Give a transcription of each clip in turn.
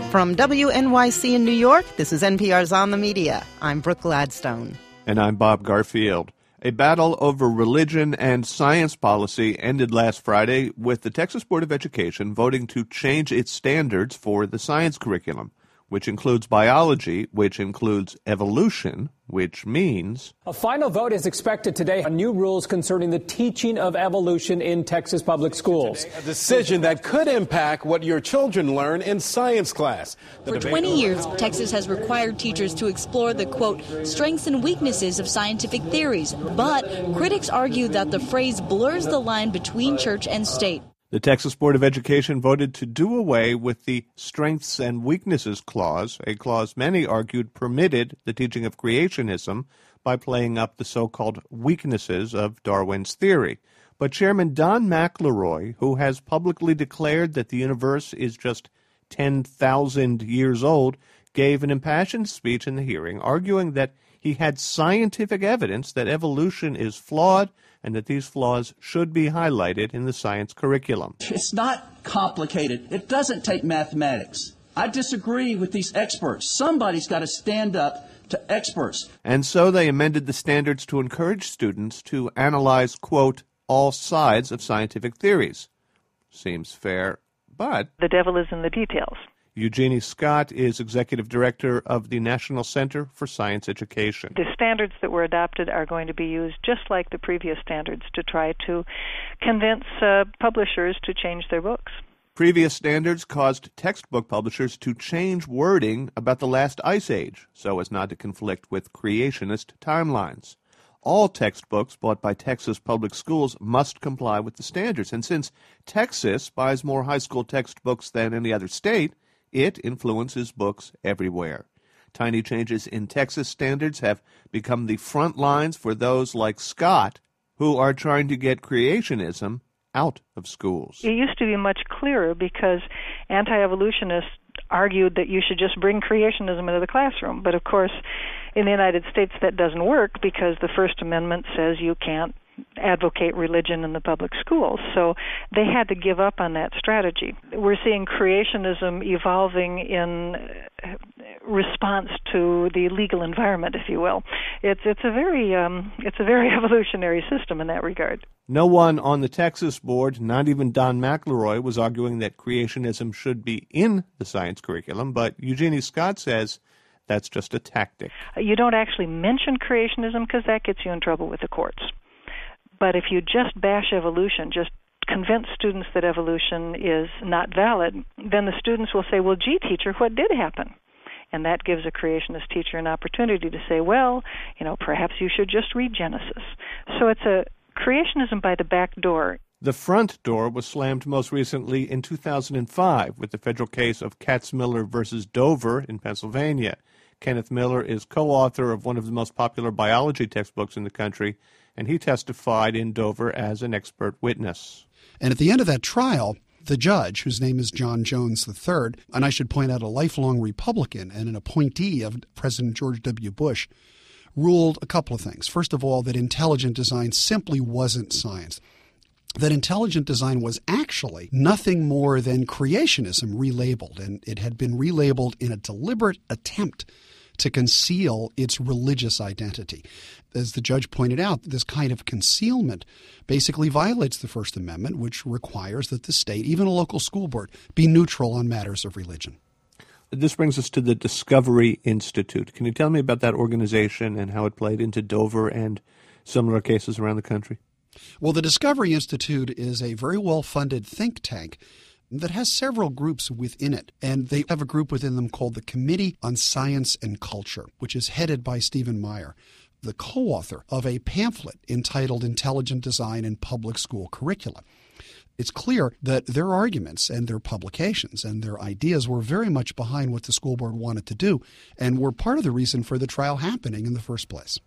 From WNYC in New York, this is NPR's On the Media. I'm Brooke Gladstone. And I'm Bob Garfield. A battle over religion and science policy ended last Friday with the Texas Board of Education voting to change its standards for the science curriculum, which includes biology, which includes evolution, which means... A final vote is expected today on new rules concerning the teaching of evolution in Texas public schools. A decision that could impact what your children learn in science class. For 20 years, Texas has required teachers to explore the, quote, strengths and weaknesses of scientific theories. But critics argue that the phrase blurs the line between church and state. The Texas Board of Education voted to do away with the Strengths and Weaknesses Clause, a clause many argued permitted the teaching of creationism by playing up the so-called weaknesses of Darwin's theory. But Chairman Don McElroy, who has publicly declared that the universe is just 10,000 years old, gave an impassioned speech in the hearing, arguing that he had scientific evidence that evolution is flawed and that these flaws should be highlighted in the science curriculum. It's not complicated. It doesn't take mathematics. I disagree with these experts. Somebody's got to stand up to experts. And so they amended the standards to encourage students to analyze, quote, all sides of scientific theories. Seems fair, but... the devil is in the details. Eugenie Scott is Executive Director of the National Center for Science Education. The standards that were adopted are going to be used just like the previous standards to try to convince publishers to change their books. Previous standards caused textbook publishers to change wording about the last ice age so as not to conflict with creationist timelines. All textbooks bought by Texas public schools must comply with the standards. And since Texas buys more high school textbooks than any other state, it influences books everywhere. Tiny changes in Texas standards have become the front lines for those like Scott, who are trying to get creationism out of schools. It used to be much clearer because anti-evolutionists argued that you should just bring creationism into the classroom. But of course, in the United States, that doesn't work because the First Amendment says you can't advocate religion in the public schools. So they had to give up on that strategy. We're seeing creationism evolving in response to the legal environment, if you will. It's a very evolutionary system in that regard. No one on the Texas board, not even Don McElroy, was arguing that creationism should be in the science curriculum, but Eugenie Scott says that's just a tactic. You don't actually mention creationism because that gets you in trouble with the courts. But if you just bash evolution, just convince students that evolution is not valid, then the students will say, well, gee, teacher, what did happen? And that gives a creationist teacher an opportunity to say, well, perhaps you should just read Genesis. So it's a creationism by the back door. The front door was slammed most recently in 2005 with the federal case of Katzmiller versus Dover in Pennsylvania. Kenneth Miller is co-author of one of the most popular biology textbooks in the country, and he testified in Dover as an expert witness. And at the end of that trial, the judge, whose name is John Jones III, and I should point out a lifelong Republican and an appointee of President George W. Bush, ruled a couple of things. First of all, that intelligent design simply wasn't science. That intelligent design was actually nothing more than creationism relabeled, and it had been relabeled in a deliberate attempt to conceal its religious identity. As the judge pointed out, this kind of concealment basically violates the First Amendment, which requires that the state, even a local school board, be neutral on matters of religion. This brings us to the Discovery Institute. Can you tell me about that organization and how it played into Dover and similar cases around the country? Well, the Discovery Institute is a very well-funded think tank that has several groups within it. And they have a group within them called the Committee on Science and Culture, which is headed by Stephen Meyer, the co-author of a pamphlet entitled Intelligent Design in Public School Curricula. It's clear that their arguments and their publications and their ideas were very much behind what the school board wanted to do and were part of the reason for the trial happening in the first place.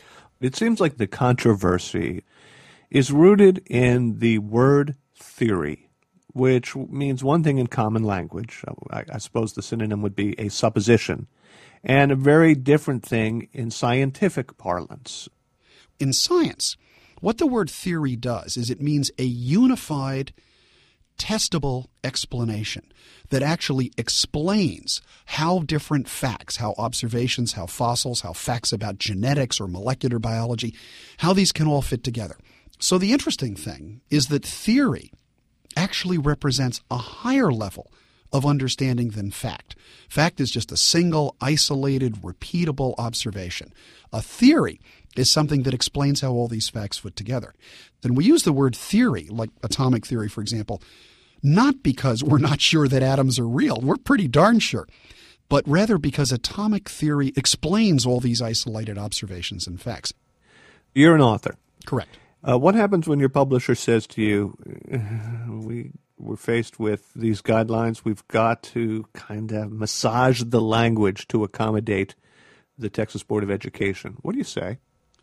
It seems like the controversy is rooted in the word theory, which means one thing in common language. I suppose the synonym would be a supposition, and a very different thing in scientific parlance. In science, what the word theory does is it means a unified testable explanation that actually explains how different facts, how observations, how fossils, how facts about genetics or molecular biology, how these can all fit together. So the interesting thing is that theory actually represents a higher level of understanding than fact. Fact is just a single, isolated, repeatable observation. A theory is something that explains how all these facts fit together. Then we use the word theory, like atomic theory, for example, not because we're not sure that atoms are real. We're pretty darn sure. But rather because atomic theory explains all these isolated observations and facts. You're an author. Correct. What happens when your publisher says to you, we're faced with these guidelines, we've got to kind of massage the language to accommodate the Texas Board of Education? What do you say?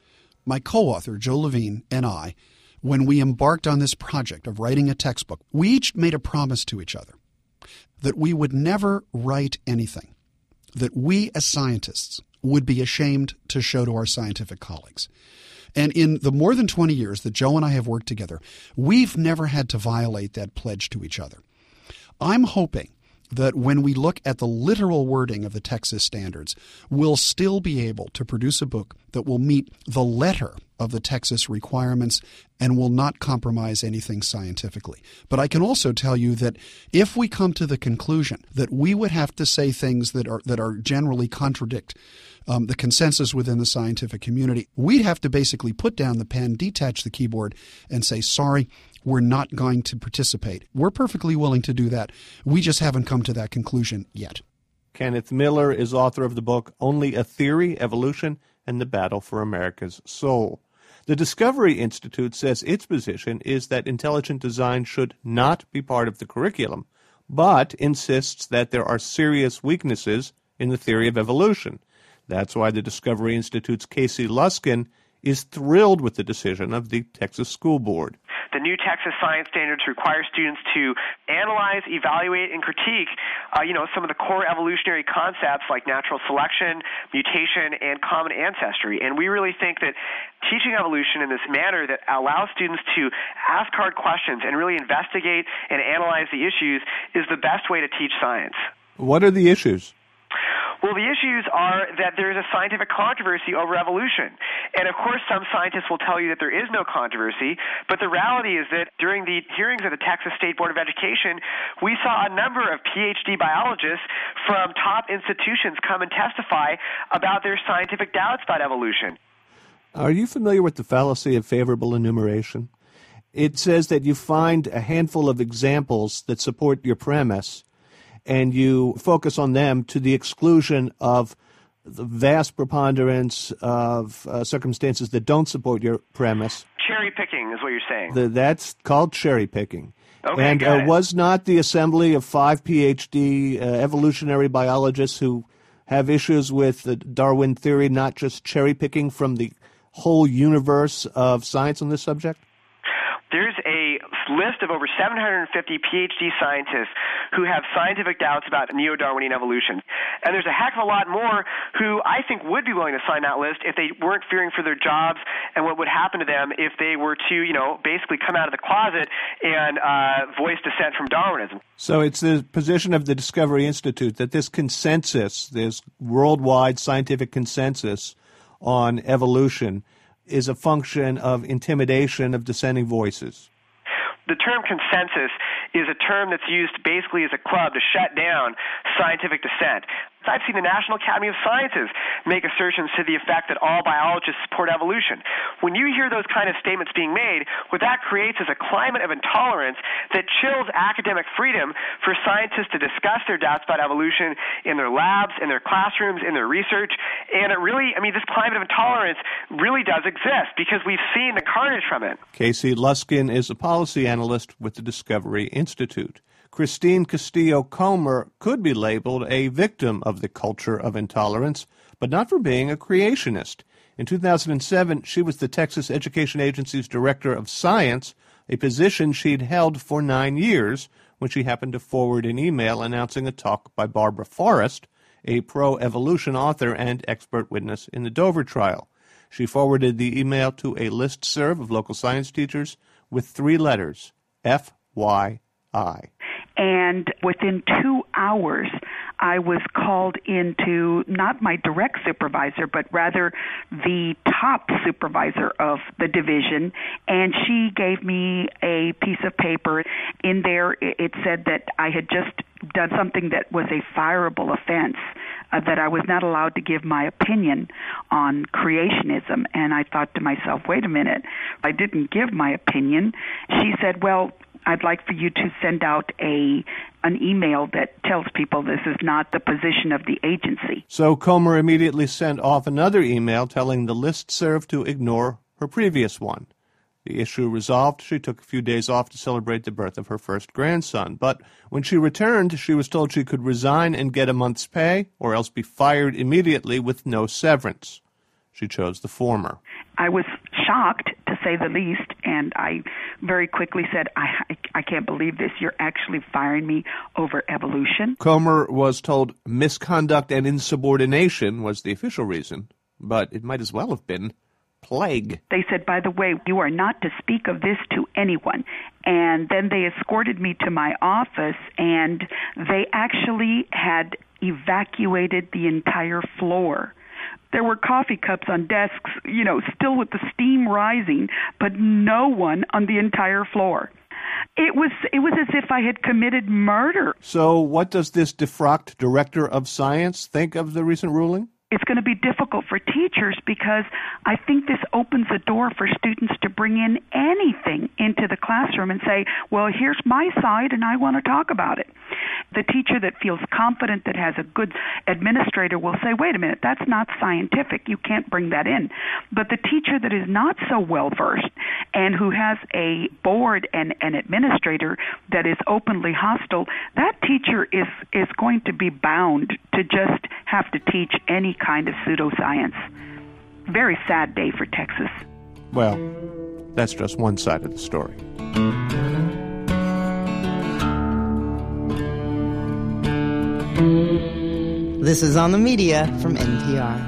My co-author, Joe Levine, and I, when we embarked on this project of writing a textbook, we each made a promise to each other that we would never write anything that we as scientists would be ashamed to show to our scientific colleagues. And in the more than 20 years that Joe and I have worked together, we've never had to violate that pledge to each other. I'm hoping that when we look at the literal wording of the Texas standards, we'll still be able to produce a book that will meet the letter of the Texas requirements and will not compromise anything scientifically. But I can also tell you that if we come to the conclusion that we would have to say things that are generally contradict the consensus within the scientific community, we'd have to basically put down the pen, detach the keyboard, and say, sorry, we're not going to participate. We're perfectly willing to do that. We just haven't come to that conclusion yet. Kenneth Miller is author of the book Only a Theory, Evolution, and the Battle for America's Soul. The Discovery Institute says its position is that intelligent design should not be part of the curriculum, but insists that there are serious weaknesses in the theory of evolution. That's why the Discovery Institute's Casey Luskin is thrilled with the decision of the Texas School Board. The new Texas Science Standards require students to analyze, evaluate, and critique, some of the core evolutionary concepts like natural selection, mutation, and common ancestry. And we really think that teaching evolution in this manner that allows students to ask hard questions and really investigate and analyze the issues is the best way to teach science. What are the issues? Well, the issues are that there is a scientific controversy over evolution. And, of course, some scientists will tell you that there is no controversy, but the reality is that during the hearings of the Texas State Board of Education, we saw a number of PhD biologists from top institutions come and testify about their scientific doubts about evolution. Are you familiar with the fallacy of favorable enumeration? It says that you find a handful of examples that support your premise, and you focus on them to the exclusion of the vast preponderance of circumstances that don't support your premise. Cherry picking is what you're saying. That's called cherry picking. Okay, and was not the assembly of 5 PhD evolutionary biologists who have issues with the Darwin theory not just cherry picking from the whole universe of science on this subject? There's a list of over 750 PhD scientists who have scientific doubts about neo-Darwinian evolution. And there's a heck of a lot more who I think would be willing to sign that list if they weren't fearing for their jobs and what would happen to them if they were to, basically come out of the closet and voice dissent from Darwinism. So it's the position of the Discovery Institute that this consensus, this worldwide scientific consensus on evolution, is a function of intimidation of dissenting voices. The term consensus is a term that's used basically as a club to shut down scientific dissent. I've seen the National Academy of Sciences make assertions to the effect that all biologists support evolution. When you hear those kind of statements being made, what that creates is a climate of intolerance that chills academic freedom for scientists to discuss their doubts about evolution in their labs, in their classrooms, in their research. And this climate of intolerance really does exist because we've seen the carnage from it. Casey Luskin is a policy analyst with the Discovery Institute. Christine Castillo-Comer could be labeled a victim of the culture of intolerance, but not for being a creationist. In 2007, she was the Texas Education Agency's Director of Science, a position she'd held for 9 years when she happened to forward an email announcing a talk by Barbara Forrest, a pro-evolution author and expert witness in the Dover trial. She forwarded the email to a listserv of local science teachers with 3 letters, FYI. And within 2 hours, I was called into not my direct supervisor, but rather the top supervisor of the division, and she gave me a piece of paper. In there, it said that I had just done something that was a fireable offense, that I was not allowed to give my opinion on creationism. And I thought to myself, wait a minute, I didn't give my opinion. She said, well, I'd like for you to send out an email that tells people this is not the position of the agency. So Comer immediately sent off another email telling the listserv to ignore her previous one. The issue resolved, she took a few days off to celebrate the birth of her first grandson. But when she returned, she was told she could resign and get a month's pay, or else be fired immediately with no severance. She chose the former. I was shocked, to say the least, and I very quickly said, I can't believe this. You're actually firing me over evolution. Comer was told misconduct and insubordination was the official reason, but it might as well have been plague. They said, by the way, you are not to speak of this to anyone. And then they escorted me to my office, and they actually had evacuated the entire floor. There were coffee cups on desks, still with the steam rising, but no one on the entire floor. It was as if I had committed murder. So what does this defrocked director of science think of the recent ruling? It's going to be difficult for teachers because I think this opens the door for students to bring in anything into the classroom and say, well, here's my side and I want to talk about it. The teacher that feels confident, that has a good administrator, will say, wait a minute, that's not scientific. You can't bring that in. But the teacher that is not so well-versed and who has a board and an administrator that is openly hostile, that teacher is going to be bound to just have to teach any kind of pseudoscience. Very sad day for Texas. Well, that's just one side of the story. This is On the Media from NPR.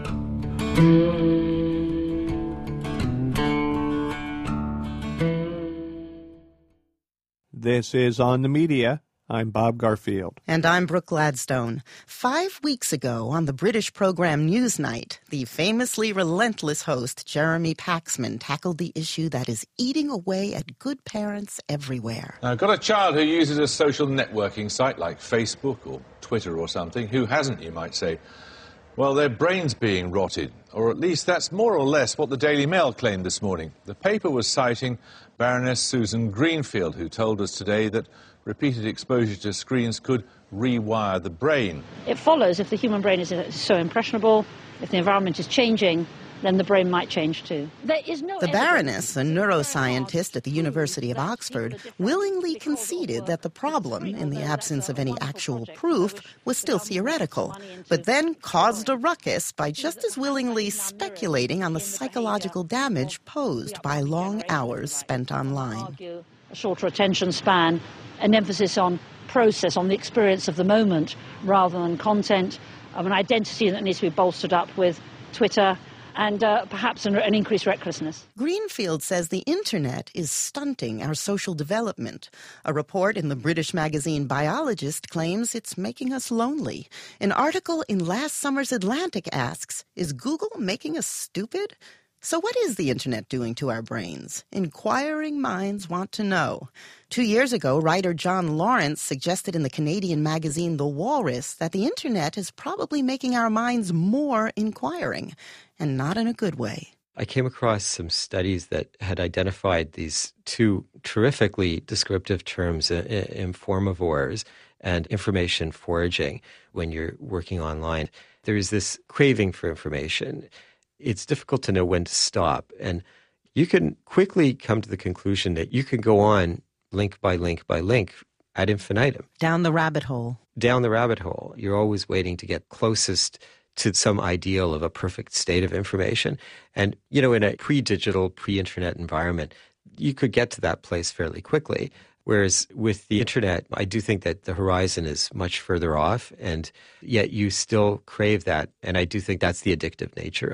This is On the Media. I'm Bob Garfield. And I'm Brooke Gladstone. 5 weeks ago on the British program Newsnight, the famously relentless host Jeremy Paxman tackled the issue that is eating away at good parents everywhere. Now, I've got a child who uses a social networking site like Facebook or Twitter or something. Who hasn't, you might say? Well, their brain's being rotted, or at least that's more or less what the Daily Mail claimed this morning. The paper was citing Baroness Susan Greenfield, who told us today that repeated exposure to screens could rewire the brain. It follows if the human brain is so impressionable, if the environment is changing, then the brain might change too. The Baroness, a neuroscientist at the University of Oxford, willingly conceded that the problem, in the absence of any actual proof, was still theoretical, but then caused a ruckus by just as willingly speculating on the psychological damage posed by long hours spent online. A shorter attention span, an emphasis on process, on the experience of the moment, rather than content, an identity that needs to be bolstered up with Twitter, and perhaps an increased recklessness. Greenfield says the internet is stunting our social development. A report in the British magazine Biologist claims it's making us lonely. An article in last summer's Atlantic asks, is Google making us stupid? So what is the internet doing to our brains? Inquiring minds want to know. 2 years ago, writer John Lawrence suggested in the Canadian magazine The Walrus that the internet is probably making our minds more inquiring, and not in a good way. I came across some studies that had identified these two terrifically descriptive terms, informavores and information foraging, when you're working online. There's this craving for information. It's difficult to know when to stop. And you can quickly come to the conclusion that you can go on link by link by link ad infinitum. Down the rabbit hole. Down the rabbit hole. You're always waiting to get closest to some ideal of a perfect state of information. And, in a pre-digital, pre-internet environment, you could get to that place fairly quickly. Whereas with the internet, I do think that the horizon is much further off, and yet you still crave that. And I do think that's the addictive nature of it.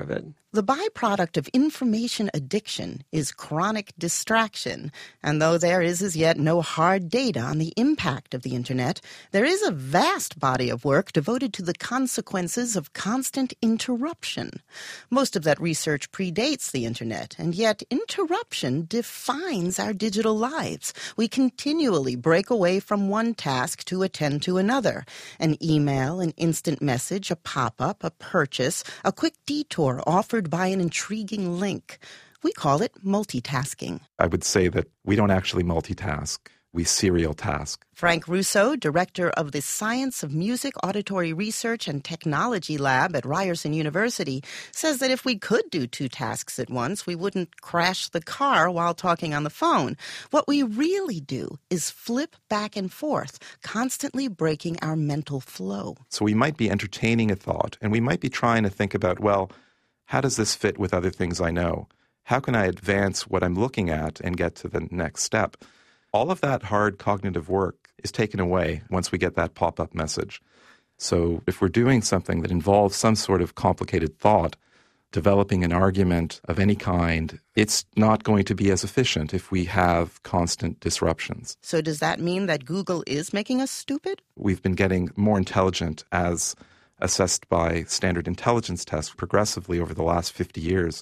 The byproduct of information addiction is chronic distraction, and though there is as yet no hard data on the impact of the Internet, there is a vast body of work devoted to the consequences of constant interruption. Most of that research predates the Internet, and yet interruption defines our digital lives. We continually break away from one task to attend to another. An email, an instant message, a pop-up, a purchase, a quick detour offered by an intriguing link. We call it multitasking. I would say that we don't actually multitask. We serial task. Frank Russo, director of the Science of Music Auditory Research and Technology Lab at Ryerson University, says that if we could do two tasks at once, we wouldn't crash the car while talking on the phone. What we really do is flip back and forth, constantly breaking our mental flow. So we might be entertaining a thought, and we might be trying to think about, well, how does this fit with other things I know? How can I advance what I'm looking at and get to the next step? All of that hard cognitive work is taken away once we get that pop-up message. So if we're doing something that involves some sort of complicated thought, developing an argument of any kind, it's not going to be as efficient if we have constant disruptions. So does that mean that Google is making us stupid? We've been getting more intelligent as assessed by standard intelligence tests progressively over the last 50 years.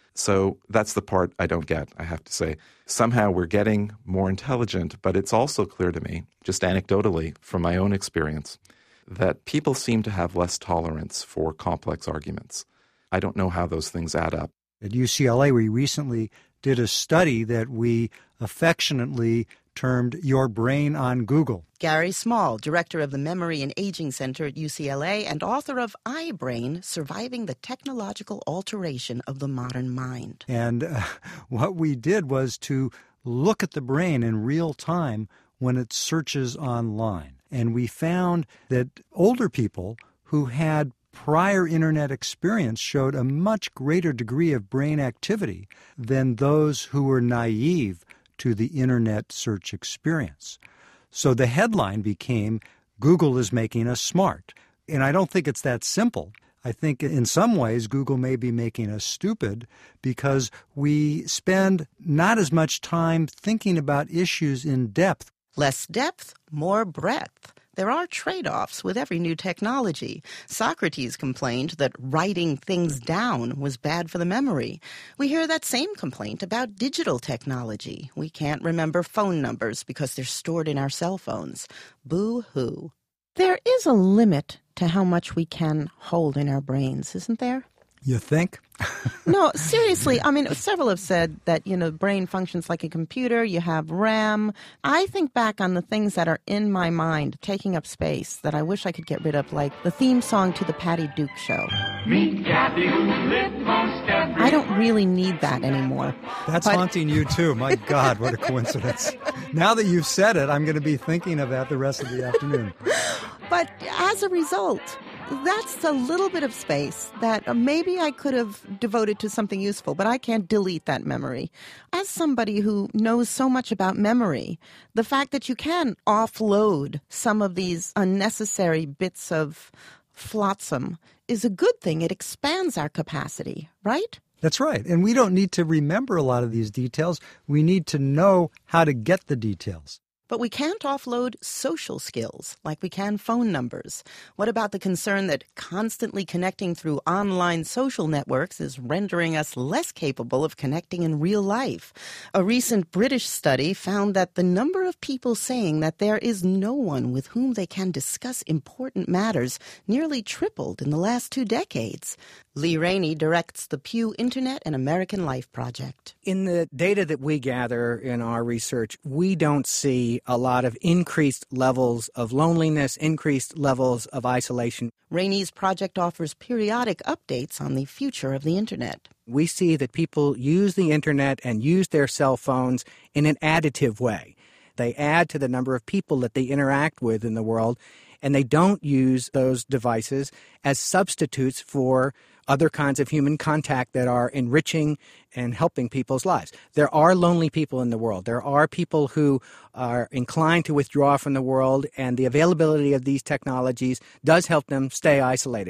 So that's the part I don't get, I have to say. Somehow we're getting more intelligent, but it's also clear to me, just anecdotally from my own experience, that people seem to have less tolerance for complex arguments. I don't know how those things add up. At UCLA, we recently did a study that we affectionately termed Your Brain on Google. Gary Small, director of the Memory and Aging Center at UCLA and author of iBrain, Surviving the Technological Alteration of the Modern Mind. And what we did was to look at the brain in real time when it searches online. And we found that older people who had prior Internet experience showed a much greater degree of brain activity than those who were naive to the Internet search experience. So the headline became, Google is making us smart. And I don't think it's that simple. I think in some ways Google may be making us stupid because we spend not as much time thinking about issues in depth. Less depth, more breadth. There are trade-offs with every new technology. Socrates complained that writing things down was bad for the memory. We hear that same complaint about digital technology. We can't remember phone numbers because they're stored in our cell phones. Boo-hoo. There is a limit to how much we can hold in our brains, isn't there? You think? No, seriously. I mean, several have said that, brain functions like a computer. You have RAM. I think back on the things that are in my mind, taking up space, that I wish I could get rid of, like the theme song to the Patty Duke Show. Meet Kathy, who lived most every I don't really need that anymore. That's haunting you, too. My God, what a coincidence. Now that you've said it, I'm going to be thinking of that the rest of the afternoon. But as a result, that's a little bit of space that maybe I could have devoted to something useful, but I can't delete that memory. As somebody who knows so much about memory, the fact that you can offload some of these unnecessary bits of flotsam is a good thing. It expands our capacity, right? That's right. And we don't need to remember a lot of these details. We need to know how to get the details. But we can't offload social skills like we can phone numbers. What about the concern that constantly connecting through online social networks is rendering us less capable of connecting in real life? A recent British study found that the number of people saying that there is no one with whom they can discuss important matters nearly tripled in the last 2 decades. Lee Rainey directs the Pew Internet and American Life Project. In the data that we gather in our research, we don't see a lot of increased levels of loneliness, increased levels of isolation. Rainey's project offers periodic updates on the future of the Internet. We see that people use the Internet and use their cell phones in an additive way. They add to the number of people that they interact with in the world, and they don't use those devices as substitutes for other kinds of human contact that are enriching and helping people's lives. There are lonely people in the world. There are people who are inclined to withdraw from the world, and the availability of these technologies does help them stay isolated.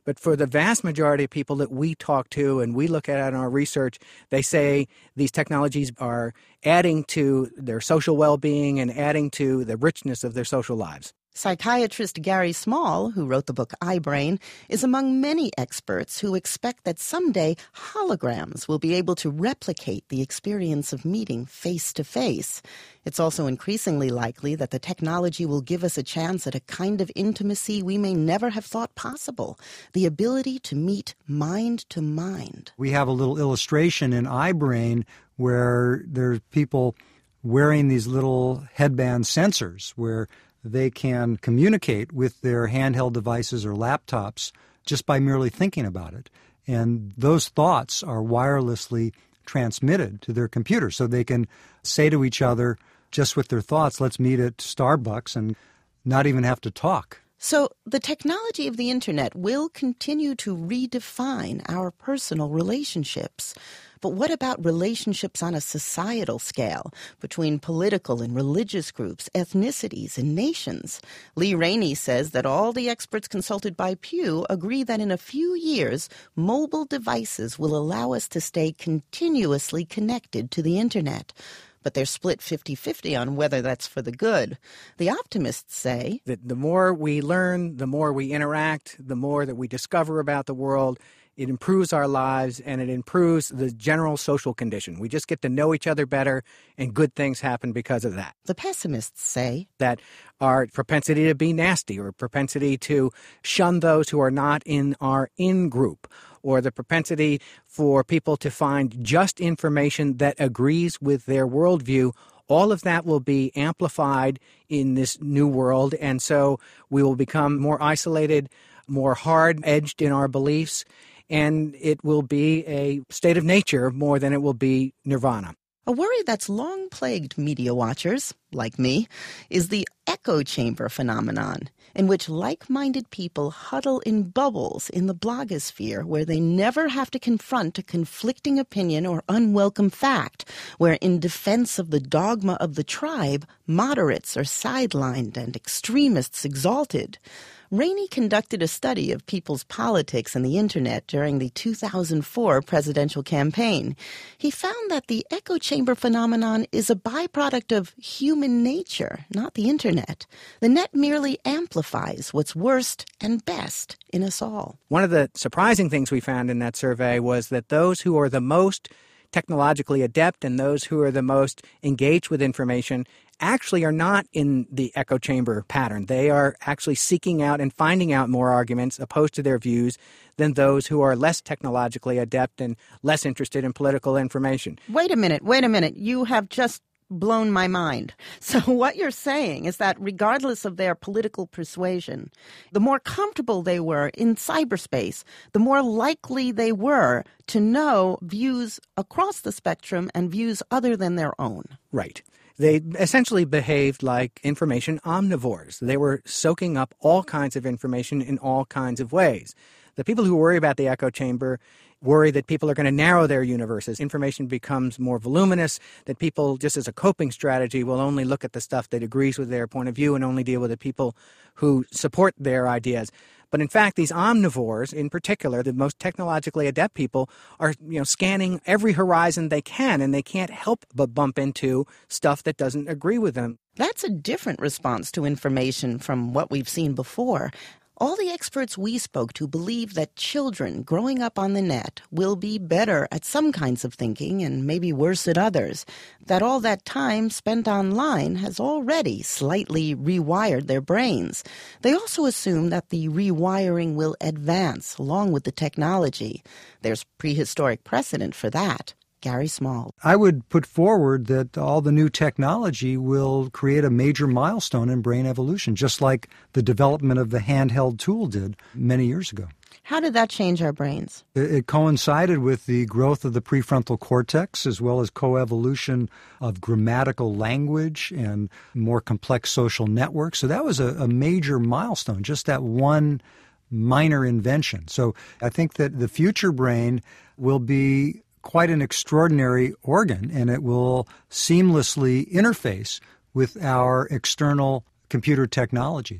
But for the vast majority of people that we talk to and we look at in our research, they say these technologies are adding to their social well-being and adding to the richness of their social lives. Psychiatrist Gary Small, who wrote the book iBrain, is among many experts who expect that someday holograms will be able to replicate the experience of meeting face-to-face. It's also increasingly likely that the technology will give us a chance at a kind of intimacy we may never have thought possible, the ability to meet mind to mind. We have a little illustration in iBrain where there's people wearing these little headband sensors where they can communicate with their handheld devices or laptops just by merely thinking about it. And those thoughts are wirelessly transmitted to their computer, so they can say to each other just with their thoughts, let's meet at Starbucks, and not even have to talk. So the technology of the Internet will continue to redefine our personal relationships. But what about relationships on a societal scale between political and religious groups, ethnicities, and nations? Lee Rainey says that all the experts consulted by Pew agree that in a few years, mobile devices will allow us to stay continuously connected to the Internet. But they're split 50-50 on whether that's for the good. The optimists say that the more we learn, the more we interact, the more that we discover about the world, it improves our lives and it improves the general social condition. We just get to know each other better and good things happen because of that. The pessimists say that our propensity to be nasty or propensity to shun those who are not in our in-group or the propensity for people to find just information that agrees with their worldview, all of that will be amplified in this new world. And so we will become more isolated, more hard-edged in our beliefs, and it will be a state of nature more than it will be nirvana. A worry that's long plagued media watchers, like me, is the echo chamber phenomenon, in which like-minded people huddle in bubbles in the blogosphere where they never have to confront a conflicting opinion or unwelcome fact, where in defense of the dogma of the tribe, moderates are sidelined and extremists exalted. Rainey conducted a study of people's politics and the Internet during the 2004 presidential campaign. He found that the echo chamber phenomenon is a byproduct of human nature, not the Internet. The net merely amplifies what's worst and best in us all. One of the surprising things we found in that survey was that those who are the most technologically adept and those who are the most engaged with information actually are not in the echo chamber pattern. They are actually seeking out and finding out more arguments opposed to their views than those who are less technologically adept and less interested in political information. Wait a minute. You have just blown my mind. So what you're saying is that regardless of their political persuasion, the more comfortable they were in cyberspace, the more likely they were to know views across the spectrum and views other than their own. Right. They essentially behaved like information omnivores. They were soaking up all kinds of information in all kinds of ways. The people who worry about the echo chamber worry that people are going to narrow their universes. Information becomes more voluminous, that people, just as a coping strategy, will only look at the stuff that agrees with their point of view and only deal with the people who support their ideas. But in fact, these omnivores, in particular, the most technologically adept people, are scanning every horizon they can, and they can't help but bump into stuff that doesn't agree with them. That's a different response to information from what we've seen before. All the experts we spoke to believe that children growing up on the net will be better at some kinds of thinking and maybe worse at others, that all that time spent online has already slightly rewired their brains. They also assume that the rewiring will advance along with the technology. There's prehistoric precedent for that. Gary Small. I would put forward that all the new technology will create a major milestone in brain evolution, just like the development of the handheld tool did many years ago. How did that change our brains? It coincided with the growth of the prefrontal cortex as well as coevolution of grammatical language and more complex social networks. So that was a major milestone, just that one minor invention. So I think that the future brain will be quite an extraordinary organ, and it will seamlessly interface with our external computer technology.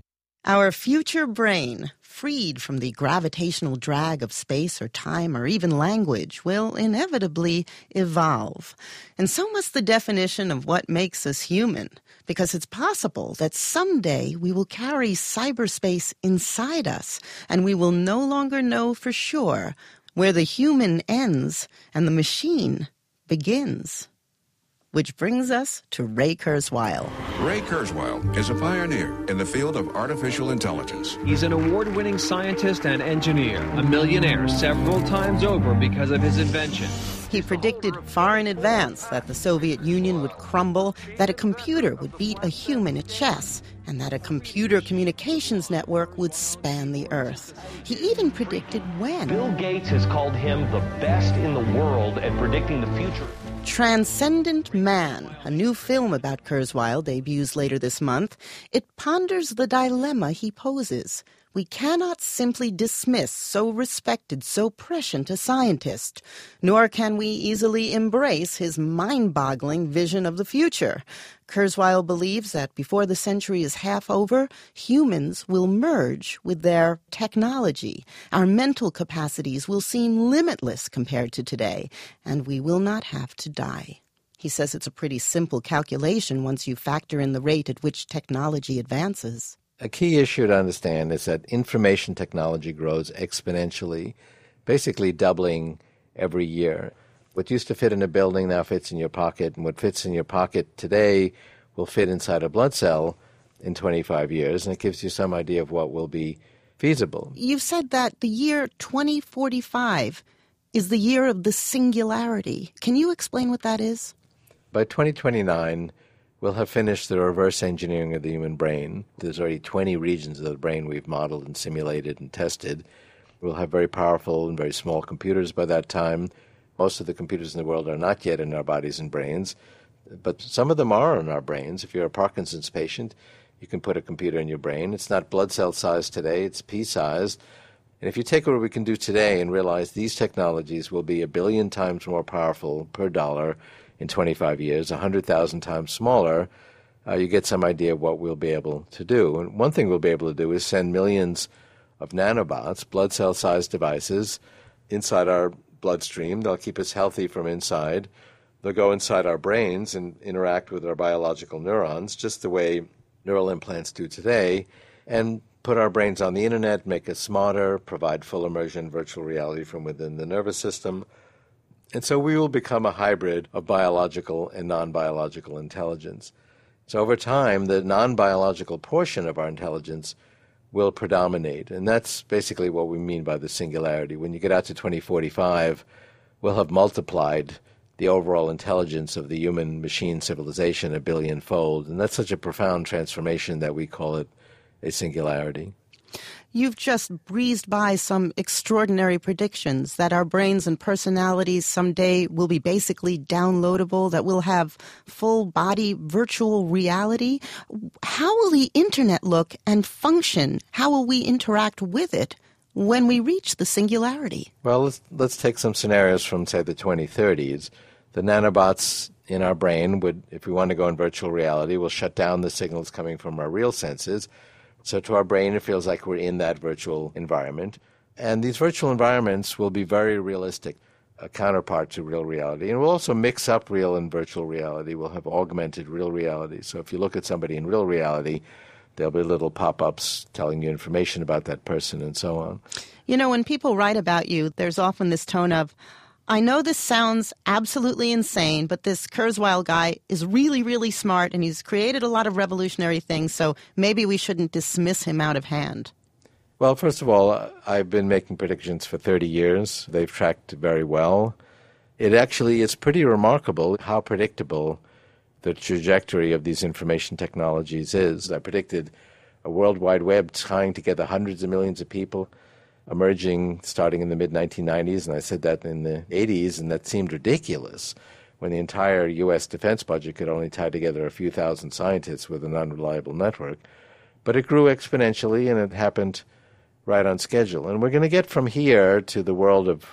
Our future brain, freed from the gravitational drag of space or time or even language, will inevitably evolve. And so must the definition of what makes us human, because it's possible that someday we will carry cyberspace inside us, and we will no longer know for sure where the human ends and the machine begins. Which brings us to Ray Kurzweil. Ray Kurzweil is a pioneer in the field of artificial intelligence. He's an award-winning scientist and engineer, a millionaire several times over because of his invention. He predicted far in advance that the Soviet Union would crumble, that a computer would beat a human at chess, and that a computer communications network would span the earth. He even predicted when. Bill Gates has called him the best in the world at predicting the future. Transcendent Man, a new film about Kurzweil, debuts later this month. It ponders the dilemma he poses. We cannot simply dismiss so respected, so prescient a scientist, nor can we easily embrace his mind-boggling vision of the future. Kurzweil believes that before the century is half over, humans will merge with their technology. Our mental capacities will seem limitless compared to today, and we will not have to die. He says it's a pretty simple calculation once you factor in the rate at which technology advances. A key issue to understand is that information technology grows exponentially, basically doubling every year. What used to fit in a building now fits in your pocket, and what fits in your pocket today will fit inside a blood cell in 25 years, and it gives you some idea of what will be feasible. You've said that the year 2045 is the year of the singularity. Can you explain what that is? By 2029, we'll have finished the reverse engineering of the human brain. There's already 20 regions of the brain we've modeled and simulated and tested. We'll have very powerful and very small computers by that time. Most of the computers in the world are not yet in our bodies and brains, but some of them are in our brains. If you're a Parkinson's patient, you can put a computer in your brain. It's not blood cell size today, it's pea-sized. And if you take what we can do today and realize these technologies will be 1 billion times more powerful per dollar in 25 years, 100,000 times smaller, you get some idea of what we'll be able to do. And one thing we'll be able to do is send millions of nanobots, blood cell-sized devices, inside our bloodstream. They'll keep us healthy from inside. They'll go inside our brains and interact with our biological neurons, just the way neural implants do today, and put our brains on the internet, make us smarter, provide full immersion virtual reality from within the nervous system. And so we will become a hybrid of biological and non-biological intelligence. So over time, the non-biological portion of our intelligence will predominate. And that's basically what we mean by the singularity. When you get out to 2045, we'll have multiplied the overall intelligence of the human-machine civilization 1 billion-fold. And that's such a profound transformation that we call it a singularity. You've just breezed by some extraordinary predictions that our brains and personalities someday will be basically downloadable, that we'll have full-body virtual reality. How will the Internet look and function? How will we interact with it when we reach the singularity? Well, let's take some scenarios from, say, the 2030s. The nanobots in our brain would, if we want to go in virtual reality, will shut down the signals coming from our real senses. So to our brain, it feels like we're in that virtual environment. And these virtual environments will be very realistic, a counterpart to real reality. And we'll also mix up real and virtual reality. We'll have augmented real reality. So if you look at somebody in real reality, there'll be little pop-ups telling you information about that person and so on. You know, when people write about you, there's often this tone of, I know this sounds absolutely insane, but this Kurzweil guy is really, really smart, and he's created a lot of revolutionary things, so maybe we shouldn't dismiss him out of hand. Well, first of all, I've been making predictions for 30 years. They've tracked very well. It actually is pretty remarkable how predictable the trajectory of these information technologies is. I predicted a World Wide Web tying together hundreds of millions of people, emerging starting in the mid-1990s, and I said that in the 80s, and that seemed ridiculous when the entire U.S. defense budget could only tie together a few thousand scientists with an unreliable network. But it grew exponentially, and it happened right on schedule. And we're going to get from here to the world of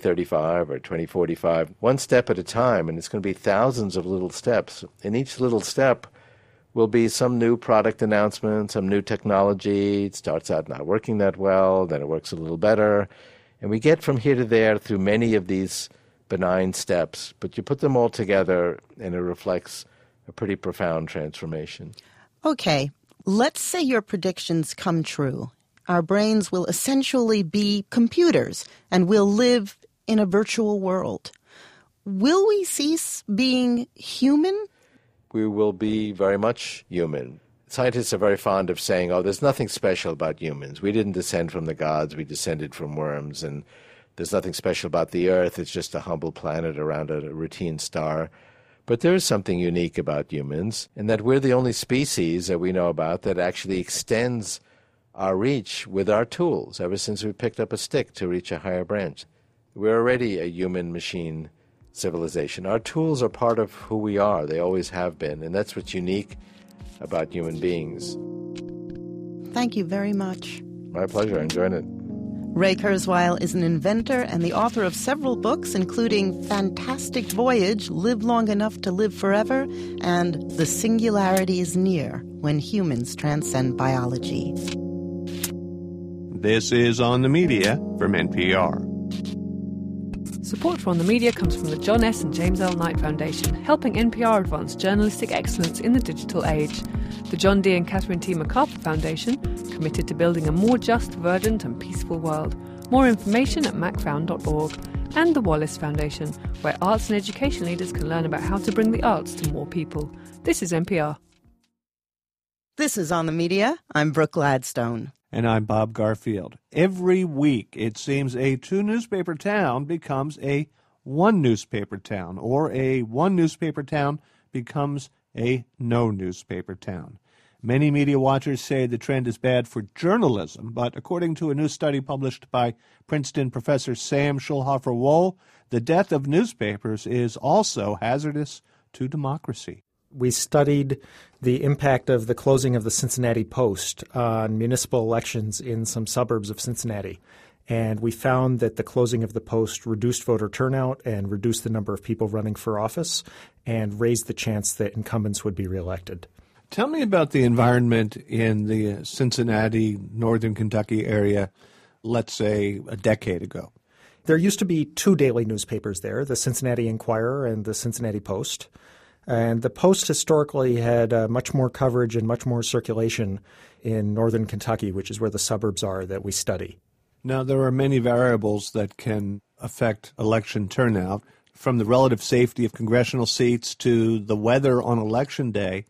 2035 or 2045 one step at a time, and it's going to be thousands of little steps. And each little step will be some new product announcement, some new technology. It starts out not working that well, then it works a little better. And we get from here to there through many of these benign steps, but you put them all together and it reflects a pretty profound transformation. Okay, let's say your predictions come true. Our brains will essentially be computers and we'll live in a virtual world. Will we cease being human? We will be very much human. Scientists are very fond of saying, oh, there's nothing special about humans. We didn't descend from the gods, we descended from worms, and there's nothing special about the Earth. It's just a humble planet around a routine star. But there is something unique about humans, in that we're the only species that we know about that actually extends our reach with our tools ever since we picked up a stick to reach a higher branch. We're already a human-machine civilization. Our tools are part of who we are. They always have been, and that's what's unique about human beings. Thank you very much. My pleasure. Enjoying it. Ray Kurzweil is an inventor and the author of several books, including Fantastic Voyage, Live Long Enough to Live Forever, and The Singularity is Near, When Humans Transcend Biology. This is On the Media from NPR. Support for On the Media comes from the John S. and James L. Knight Foundation, helping NPR advance journalistic excellence in the digital age. The John D. and Catherine T. MacArthur Foundation, committed to building a more just, verdant and peaceful world. More information at macfound.org. And the Wallace Foundation, where arts and education leaders can learn about how to bring the arts to more people. This is NPR. This is On the Media. I'm Brooke Gladstone. And I'm Bob Garfield. Every week, it seems a two-newspaper town becomes a one-newspaper town, or a one-newspaper town becomes a no-newspaper town. Many media watchers say the trend is bad for journalism, but according to a new study published by Princeton professor Sam Schulhofer-Wohl, the death of newspapers is also hazardous to democracy. We studied the impact of the closing of the Cincinnati Post on municipal elections in some suburbs of Cincinnati. And we found that the closing of the Post reduced voter turnout and reduced the number of people running for office and raised the chance that incumbents would be reelected. Tell me about the environment in the Cincinnati, northern Kentucky area, let's say a decade ago. There used to be two daily newspapers there, the Cincinnati Enquirer and the Cincinnati Post. And the Post historically had much more coverage and much more circulation in northern Kentucky, which is where the suburbs are that we study. Now, there are many variables that can affect election turnout, from the relative safety of congressional seats to the weather on Election Day.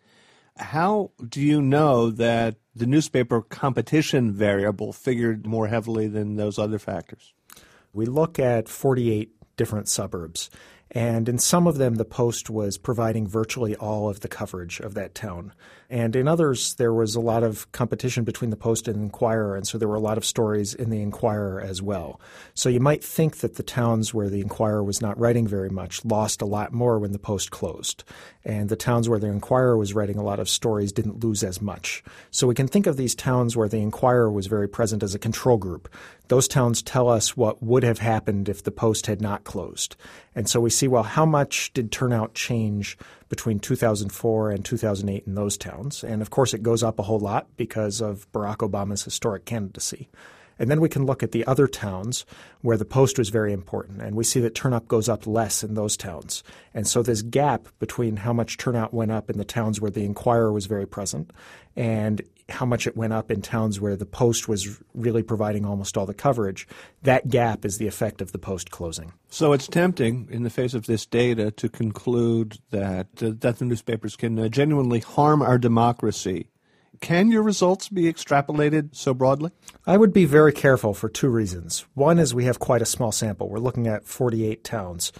How do you know that the newspaper competition variable figured more heavily than those other factors? We look at 48 different suburbs. And in some of them, the Post was providing virtually all of the coverage of that town. And in others, there was a lot of competition between the Post and the Enquirer, and so there were a lot of stories in the Enquirer as well. So you might think that the towns where the Enquirer was not writing very much lost a lot more when the Post closed. And the towns where the Enquirer was writing a lot of stories didn't lose as much. So we can think of these towns where the Enquirer was very present as a control group. Those towns tell us what would have happened if the Post had not closed. And so we see, well, how much did turnout change between 2004 and 2008 in those towns? And, of course, it goes up a whole lot because of Barack Obama's historic candidacy. And then we can look at the other towns where the Post was very important, and we see that turnout goes up less in those towns. And so this gap between how much turnout went up in the towns where the Enquirer was very present and how much it went up in towns where the Post was really providing almost all the coverage, that gap is the effect of the Post closing. So it's tempting, in the face of this data, to conclude that the newspapers can genuinely harm our democracy. Can your results be extrapolated so broadly? I would be very careful for two reasons. One is we have quite a small sample. We're looking at 48 towns.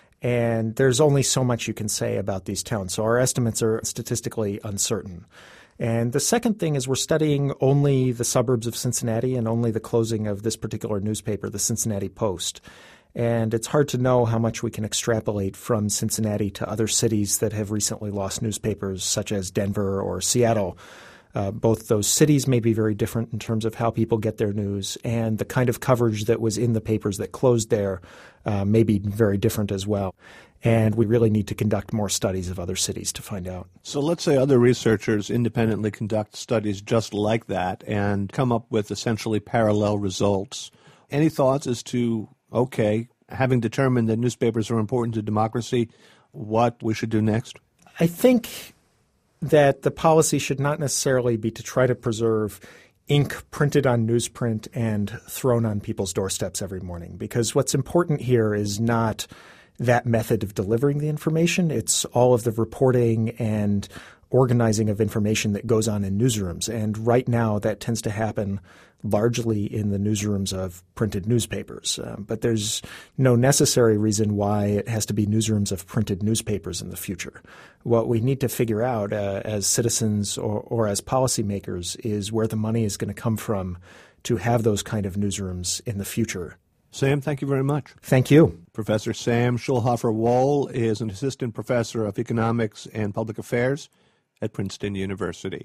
And there's only so much you can say about these towns. So our estimates are statistically uncertain. And the second thing is we're studying only the suburbs of Cincinnati and only the closing of this particular newspaper, the Cincinnati Post. And it's hard to know how much we can extrapolate from Cincinnati to other cities that have recently lost newspapers, such as Denver or Seattle. Both those cities may be very different in terms of how people get their news, and the kind of coverage that was in the papers that closed there may be very different as well. And we really need to conduct more studies of other cities to find out. So let's say other researchers independently conduct studies just like that and come up with essentially parallel results. Any thoughts as to, okay, having determined that newspapers are important to democracy, what we should do next? I think that the policy should not necessarily be to try to preserve ink printed on newsprint and thrown on people's doorsteps every morning, because what's important here is not that method of delivering the information. It's all of the reporting and organizing of information that goes on in newsrooms. And right now that tends to happen largely in the newsrooms of printed newspapers. But there's no necessary reason why it has to be newsrooms of printed newspapers in the future. What we need to figure out as citizens or as policymakers is where the money is going to come from to have those kind of newsrooms in the future. Sam, thank you very much. Thank you. Professor Sam Schulhofer-Wohl is an assistant professor of economics and public affairs at Princeton University.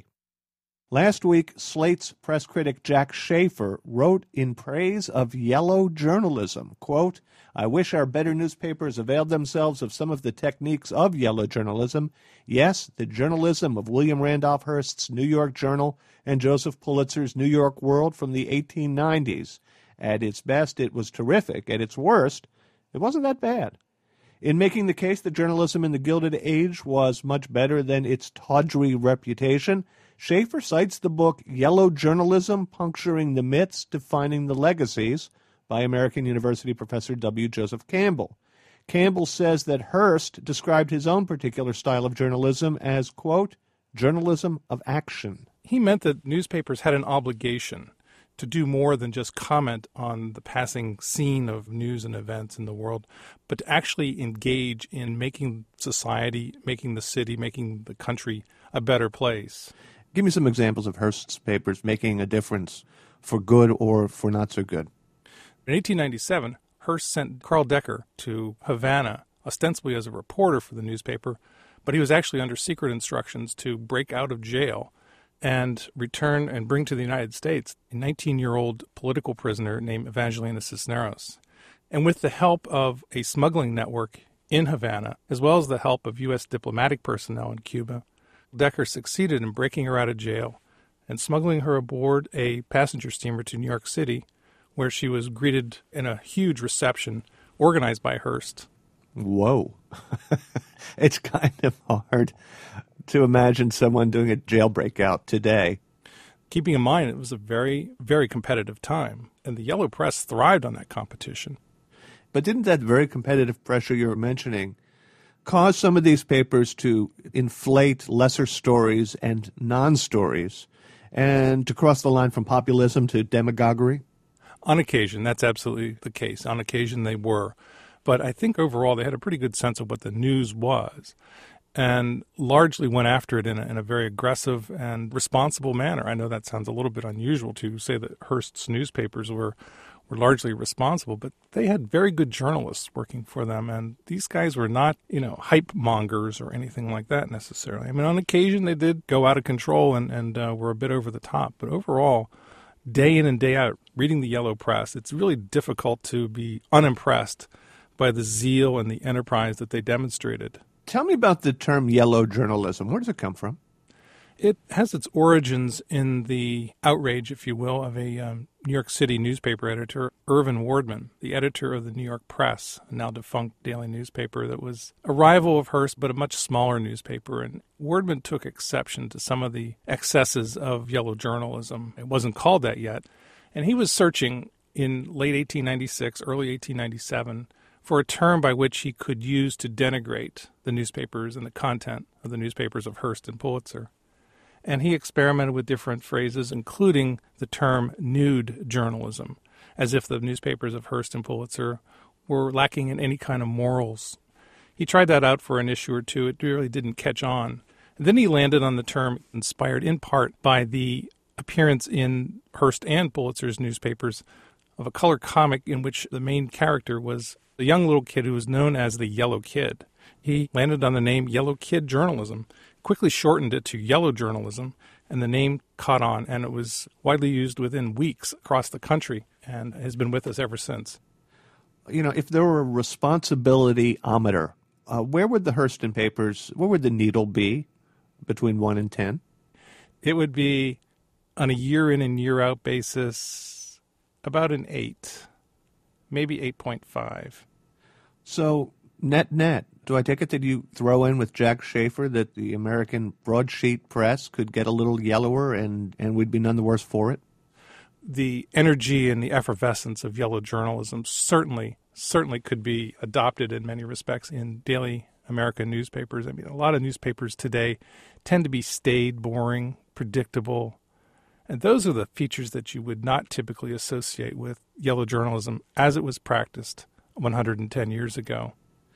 Last week, Slate's press critic Jack Schafer wrote in praise of yellow journalism, quote, "I wish our better newspapers availed themselves of some of the techniques of yellow journalism. Yes, the journalism of William Randolph Hearst's New York Journal and Joseph Pulitzer's New York World from the 1890s. At its best, it was terrific. At its worst, it wasn't that bad. In making the case that journalism in the Gilded Age was much better than its tawdry reputation, Schafer cites the book Yellow Journalism, Puncturing the Myths, Defining the Legacies by American University professor W. Joseph Campbell. Campbell says that Hearst described his own particular style of journalism as, quote, journalism of action. He meant that newspapers had an obligation to do more than just comment on the passing scene of news and events in the world, but to actually engage in making society, making the city, making the country a better place. Give me some examples of Hearst's papers making a difference for good or for not so good. In 1897, Hearst sent Carl Decker to Havana, ostensibly as a reporter for the newspaper, but he was actually under secret instructions to break out of jail and return and bring to the United States a 19-year-old political prisoner named Evangelina Cisneros. And with the help of a smuggling network in Havana, as well as the help of U.S. diplomatic personnel in Cuba, Decker succeeded in breaking her out of jail and smuggling her aboard a passenger steamer to New York City, where she was greeted in a huge reception organized by Hearst. Whoa. It's kind of hard to imagine someone doing a jailbreak out today. Keeping in mind it was a very, very competitive time, and the yellow press thrived on that competition. But didn't that very competitive pressure you were mentioning cause some of these papers to inflate lesser stories and non-stories and to cross the line from populism to demagoguery? On occasion, that's absolutely the case. On occasion, they were. But I think overall they had a pretty good sense of what the news was and largely went after it in a very aggressive and responsible manner. I know that sounds a little bit unusual to say that Hearst's newspapers were largely responsible, but they had very good journalists working for them, and these guys were not, hype mongers or anything like that necessarily. I mean, on occasion they did go out of control and were a bit over the top, but overall, day in and day out, reading the yellow press, it's really difficult to be unimpressed by the zeal and the enterprise that they demonstrated. Tell me about the term yellow journalism. Where does it come from? It has its origins in the outrage, if you will, of a New York City newspaper editor, Irvin Wardman, the editor of the New York Press, a now defunct daily newspaper that was a rival of Hearst, but a much smaller newspaper. And Wardman took exception to some of the excesses of yellow journalism. It wasn't called that yet. And he was searching in late 1896, early 1897, for a term by which he could use to denigrate the newspapers and the content of the newspapers of Hearst and Pulitzer. And he experimented with different phrases, including the term nude journalism, as if the newspapers of Hearst and Pulitzer were lacking in any kind of morals. He tried that out for an issue or two. It really didn't catch on. And then he landed on the term inspired in part by the appearance in Hearst and Pulitzer's newspapers of a color comic in which the main character was a young little kid who was known as the Yellow Kid. He landed on the name Yellow Kid Journalism, quickly shortened it to Yellow Journalism, And the name caught on, and it was widely used within weeks across the country and has been with us ever since. You know, if there were a responsibility-ometer, where would the Hurston papers, where would the needle be between 1 and 10? It would be, on a year-in and year-out basis, about an 8, maybe 8.5. So, net, do I take it that you throw in with Jack Schaefer that the American broadsheet press could get a little yellower and we'd be none the worse for it? The energy and the effervescence of yellow journalism certainly could be adopted in many respects in daily American newspapers. I mean, a lot of newspapers today tend to be staid, boring, predictable, and those are the features that you would not typically associate with yellow journalism as it was practiced 110 years ago.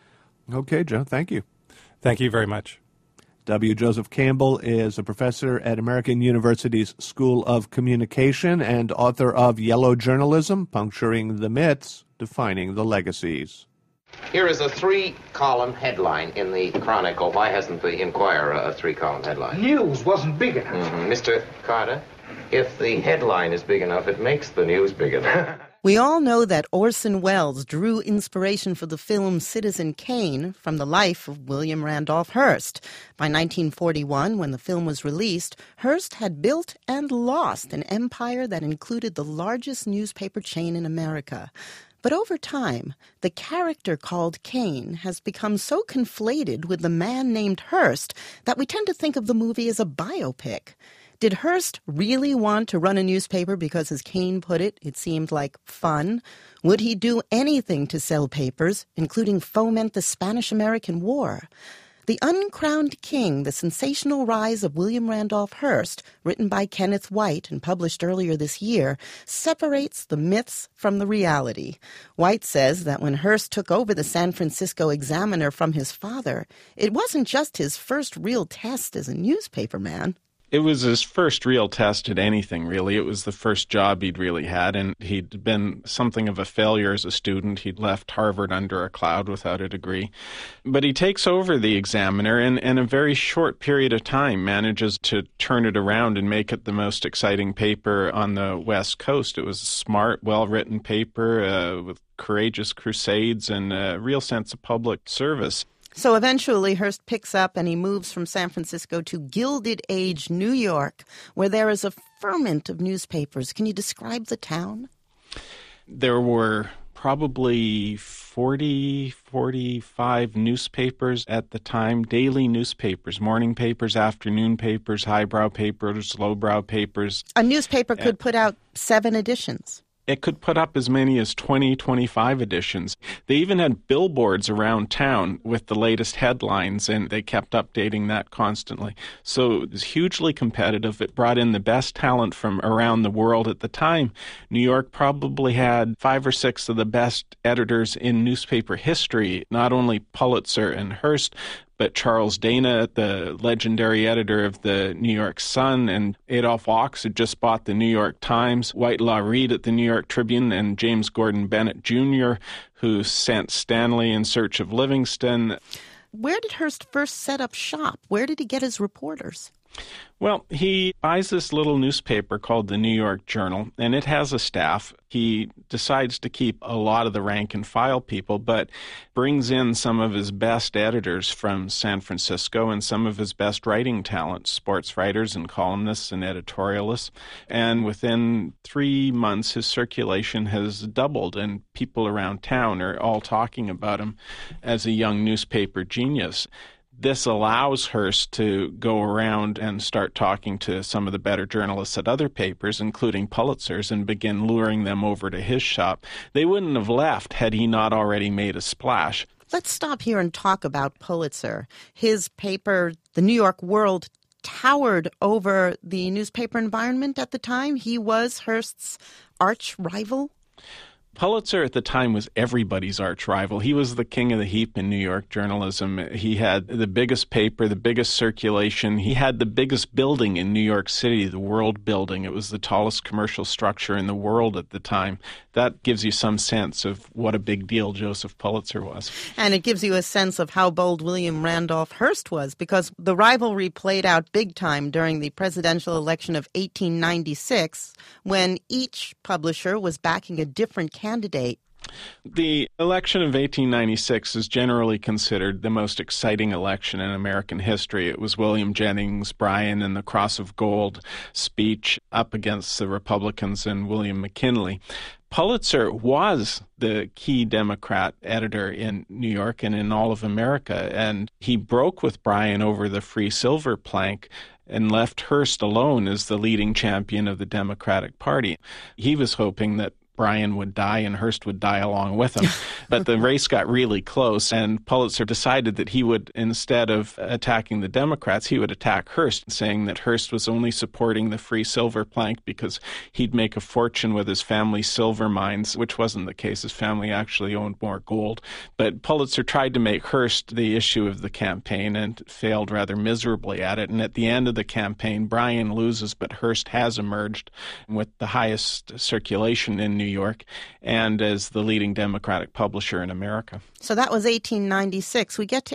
Okay, Joe, thank you. Thank you very much. W. Joseph Campbell is a professor at American University's School of Communication and author of Yellow Journalism, Puncturing the Myths, Defining the Legacies. Here is a 3-column headline in the Chronicle. Why hasn't the Inquirer a 3-column headline? News wasn't big enough. Mr. Carter, if the headline is big enough, it makes the news big enough. We all know that Orson Welles drew inspiration for the film Citizen Kane from the life of William Randolph Hearst. By 1941, when the film was released, Hearst had built and lost an empire that included the largest newspaper chain in America. But over time, the character called Kane has become so conflated with the man named Hearst that we tend to think of the movie as a biopic. Did Hearst really want to run a newspaper because, as Kane put it, it seemed like fun? Would he do anything to sell papers, including foment the Spanish-American War? The Uncrowned King, The Sensational Rise of William Randolph Hearst, written by Kenneth White and published earlier this year, separates the myths from the reality. White says that when Hearst took over the San Francisco Examiner from his father, it wasn't just his first real test as a newspaperman. It was his first real test at anything, really. It was the first job he'd really had, and he'd been something of a failure as a student. He'd left Harvard under a cloud without a degree. But he takes over the Examiner and in a very short period of time manages to turn it around and make it the most exciting paper on the West Coast. It was a smart, well-written paper with courageous crusades and a real sense of public service. So eventually Hearst picks up and he moves from San Francisco to Gilded Age, New York, where there is a ferment of newspapers. Can you describe the town? There were probably 45 newspapers at the time, daily newspapers, morning papers, afternoon papers, highbrow papers, lowbrow papers. A newspaper could put out 7 editions. It could put up as many as 20, 25 editions. They even had billboards around town with the latest headlines, and they kept updating that constantly. So it was hugely competitive. It brought in the best talent from around the world at the time. New York probably had 5 or 6 of the best editors in newspaper history, not only Pulitzer and Hearst, but Charles Dana, the legendary editor of the New York Sun, and Adolph Ochs had just bought the New York Times, Whitelaw Reid at the New York Tribune, and James Gordon Bennett Jr., who sent Stanley in search of Livingston. Where did Hearst first set up shop? Where did he get his reporters? Well, he buys this little newspaper called the New York Journal, and it has a staff. He decides to keep a lot of the rank-and-file people, but brings in some of his best editors from San Francisco and some of his best writing talent, sports writers and columnists and editorialists. And within 3 months, his circulation has doubled, and people around town are all talking about him as a young newspaper genius. This allows Hearst to go around and start talking to some of the better journalists at other papers, including Pulitzer's, and begin luring them over to his shop. They wouldn't have left had he not already made a splash. Let's stop here and talk about Pulitzer. His paper, The New York World, towered over the newspaper environment at the time. He was Hearst's arch rival. Pulitzer at the time was everybody's arch rival. He was the king of the heap in New York journalism. He had the biggest paper, the biggest circulation. He had the biggest building in New York City, the World Building. It was the tallest commercial structure in the world at the time. That gives you some sense of what a big deal Joseph Pulitzer was. And it gives you a sense of how bold William Randolph Hearst was, because the rivalry played out big time during the presidential election of 1896, when each publisher was backing a different candidate. The election of 1896 is generally considered the most exciting election in American history. It was William Jennings Bryan and the Cross of Gold speech up against the Republicans and William McKinley. Pulitzer was the key Democrat editor in New York and in all of America, and he broke with Bryan over the free silver plank and left Hearst alone as the leading champion of the Democratic Party. He was hoping that Bryan would die and Hearst would die along with him. But the race got really close, and Pulitzer decided that he would, instead of attacking the Democrats, he would attack Hearst, saying that Hearst was only supporting the free silver plank because he'd make a fortune with his family's silver mines, which wasn't the case. His family actually owned more gold. But Pulitzer tried to make Hearst the issue of the campaign and failed rather miserably at it. And at the end of the campaign, Bryan loses, but Hearst has emerged with the highest circulation in New York and as the leading Democratic publisher in America. So that was 1896. We get to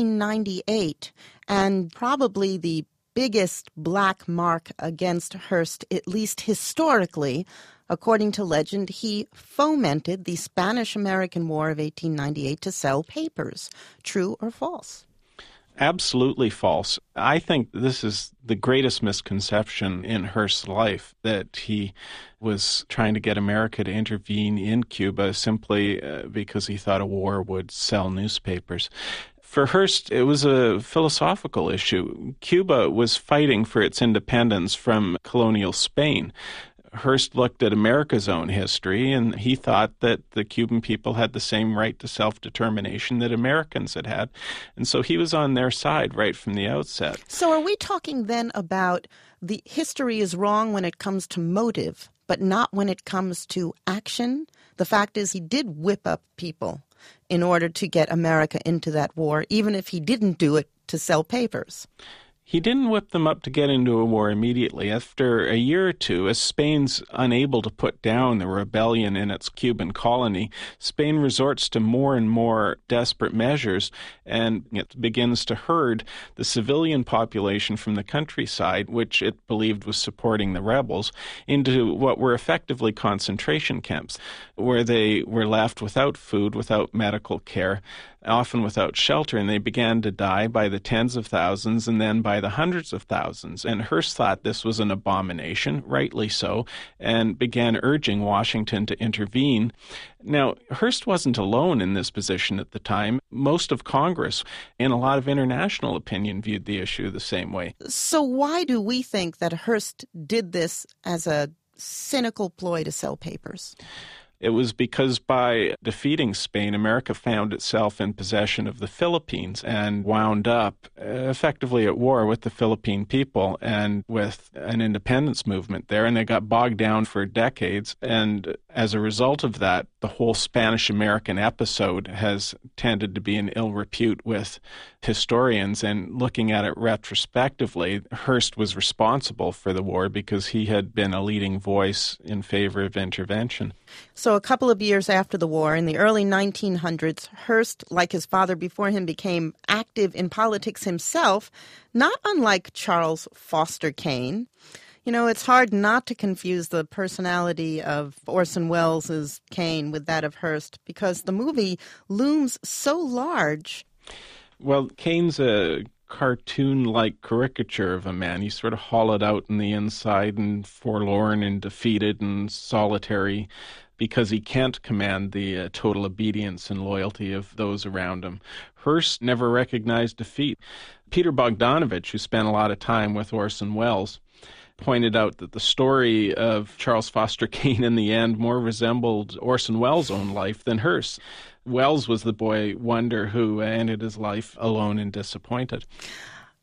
1898, and probably the biggest black mark against Hearst, at least historically, according to legend, he fomented the Spanish-American War of 1898 to sell papers. True or false? Absolutely false. I think this is the greatest misconception in Hearst's life, that he was trying to get America to intervene in Cuba simply because he thought a war would sell newspapers. For Hearst, it was a philosophical issue. Cuba was fighting for its independence from colonial Spain. Hearst looked at America's own history, and he thought that the Cuban people had the same right to self-determination that Americans had had. And so he was on their side right from the outset. So are we talking then about the history is wrong when it comes to motive, but not when it comes to action? The fact is he did whip up people in order to get America into that war, even if he didn't do it to sell papers. He didn't whip them up to get into a war immediately. After a year or two, as Spain's unable to put down the rebellion in its Cuban colony, Spain resorts to more and more desperate measures, and it begins to herd the civilian population from the countryside, which it believed was supporting the rebels, into what were effectively concentration camps, where they were left without food, without medical care, often without shelter, and they began to die by the tens of thousands and then by the hundreds of thousands. And Hearst thought this was an abomination, rightly so, and began urging Washington to intervene. Now, Hearst wasn't alone in this position at the time. Most of Congress and a lot of international opinion viewed the issue the same way. So why do we think that Hearst did this as a cynical ploy to sell papers? It was because by defeating Spain, America found itself in possession of the Philippines and wound up effectively at war with the Philippine people and with an independence movement there. And they got bogged down for decades. And as a result of that, the whole Spanish-American episode has tended to be in ill repute with historians. And looking at it retrospectively, Hearst was responsible for the war because he had been a leading voice in favor of intervention. So a couple of years after the war, in the early 1900s, Hearst, like his father before him, became active in politics himself, not unlike Charles Foster Kane. You know, it's hard not to confuse the personality of Orson Welles' Kane with that of Hearst because the movie looms so large. Well, Kane's a cartoon-like caricature of a man. He's sort of hollowed out in the inside and forlorn and defeated and solitary because he can't command the total obedience and loyalty of those around him. Hearst never recognized defeat. Peter Bogdanovich, who spent a lot of time with Orson Welles, pointed out that the story of Charles Foster Kane in the end more resembled Orson Welles' own life than Hearst. Welles was the boy wonder who ended his life alone and disappointed.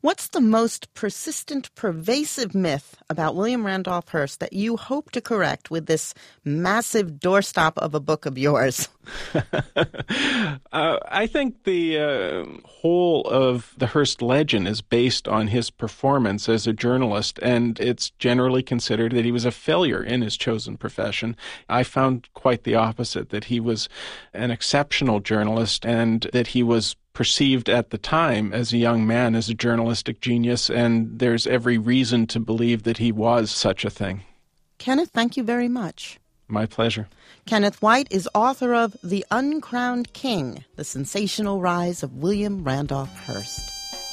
What's the most persistent, pervasive myth about William Randolph Hearst that you hope to correct with this massive doorstop of a book of yours? I think the whole of the Hearst legend is based on his performance as a journalist, and it's generally considered that he was a failure in his chosen profession. I found quite the opposite, that he was an exceptional journalist and that he was perceived at the time as a young man as a journalistic genius, and there's every reason to believe that he was such a thing. Kenneth, thank you very much. My pleasure. Kenneth White is author of The Uncrowned King, The Sensational Rise of William Randolph Hearst.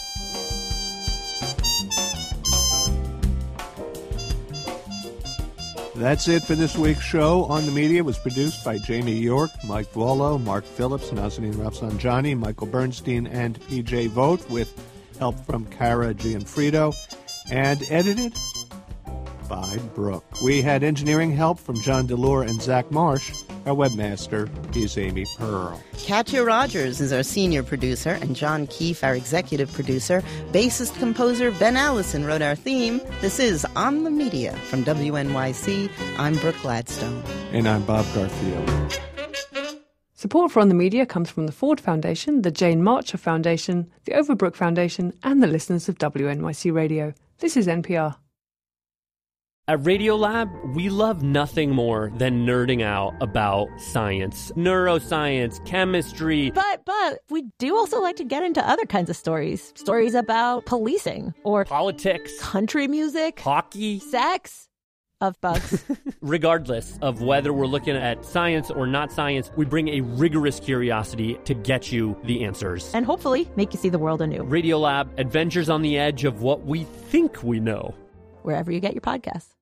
That's it for this week's show. On the Media was produced by Jamie York, Mike Volo, Mark Phillips, Nazanin Rafsanjani, Michael Bernstein, and PJ Vogt, with help from Cara Gianfrido, and edited by Brooke. We had engineering help from John DeLore and Zach Marsh. Our webmaster is Amy Pearl. Katya Rogers is our senior producer, and John Keefe, our executive producer. Bassist-composer Ben Allison wrote our theme. This is On the Media from WNYC. I'm Brooke Gladstone. And I'm Bob Garfield. Support for On the Media comes from the Ford Foundation, the Jane Marcher Foundation, the Overbrook Foundation, and the listeners of WNYC Radio. This is NPR. At Radiolab, we love nothing more than nerding out about science, neuroscience, chemistry. But we do also like to get into other kinds of stories. Stories about policing or politics, country music, hockey, sex, of bugs. Regardless of whether we're looking at science or not science, we bring a rigorous curiosity to get you the answers. And hopefully make you see the world anew. Radiolab, adventures on the edge of what we think we know. Wherever you get your podcasts.